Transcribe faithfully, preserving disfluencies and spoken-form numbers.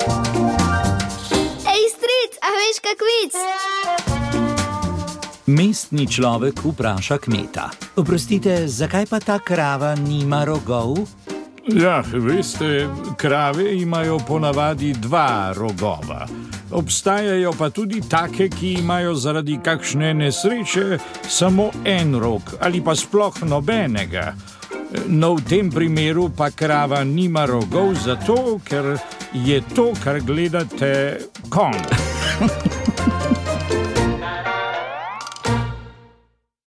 Ej, stric, a veš kak vic? Mestni človek vpraša kmeta: Oprostite, zakaj pa ta krava nima rogov? Ja, veste, krave imajo ponavadi dva rogova. Obstajajo pa tudi take, ki imajo zaradi kakšne nesreče samo en rog ali pa sploh nobenega. No, v tem primeru pa krava nima rogov zato, ker je to, kar gledate, konj.